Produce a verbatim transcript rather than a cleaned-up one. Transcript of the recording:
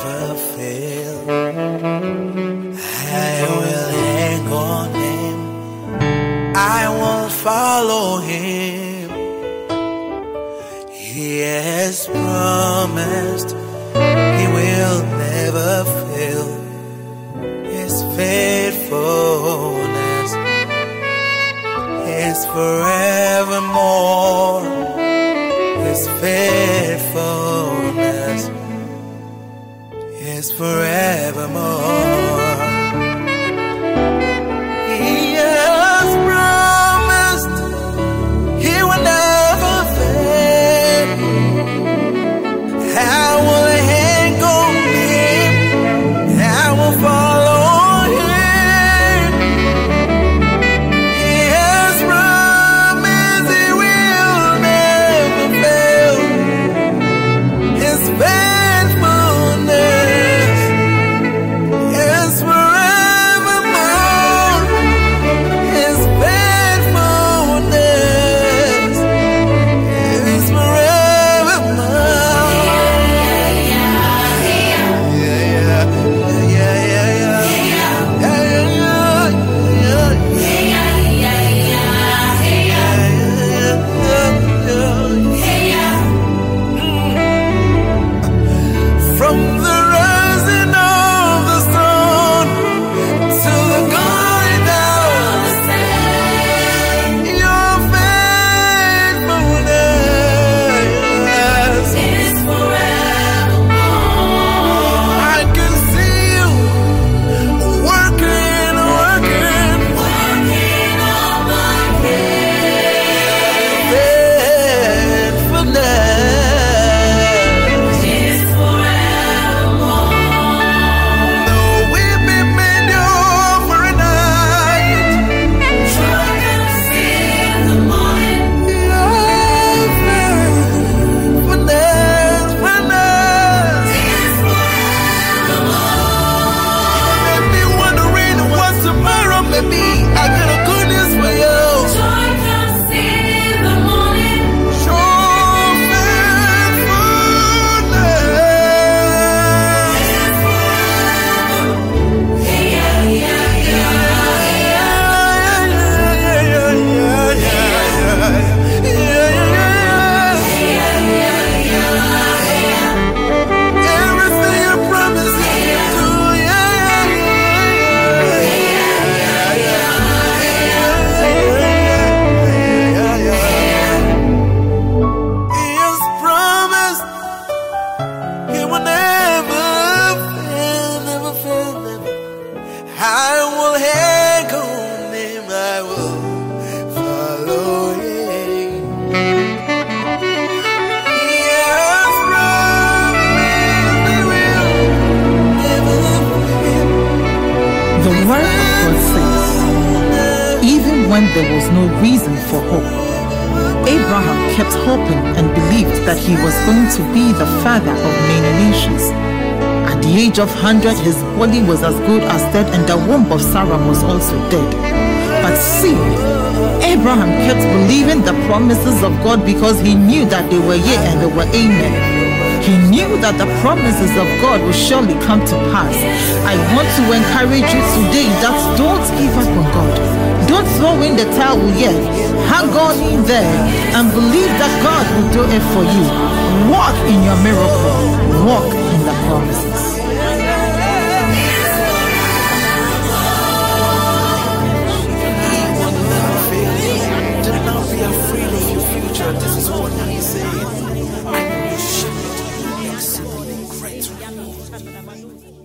never fail. I will hang on him. I will follow him. He has promised he will never fail. His faithfulness is forevermore. His faithfulness is forevermore. He has promised he will never fail. I will hang on him. I will follow him. He has promised he will never fail. His faithfulness is forevermore. His faithfulness is forevermore. From the rising of the sun to the going down of the sun, your faithfulness is forevermore. I can see you working, working, working on my faithfulness is forevermore. Though weeping may endure for a night, joy comes in the morning. Your faithfulness, faithfulness is forevermore. Make me wondering what tomorrow may be. I got a goodness for you. Joy comes in the morning. Your faithfulness is forevermore. Yeah, yeah, yeah, everything you promised me to do, He has promised he will never fail, never fail, never. I will hang on him, I will follow him. He has promised he will never fail. The word of God says, even when there was no reason for hope, Abraham kept hoping and believed that he was going to be the father of many nations. At the age of one hundred, his body was as good as dead, and the womb of Sarah was also dead. But see, Abraham kept believing the promises of God because he knew that they were yea and they were amen. He knew that the promises of God will surely come to pass. I want to encourage you today that don't give up on God. Don't throw in the towel yet. Hang on in there and believe that God will do it for you. Walk in your miracle. Walk in the promises. Do not be afraid of your future. This is what he said. I will show you exceedingly great.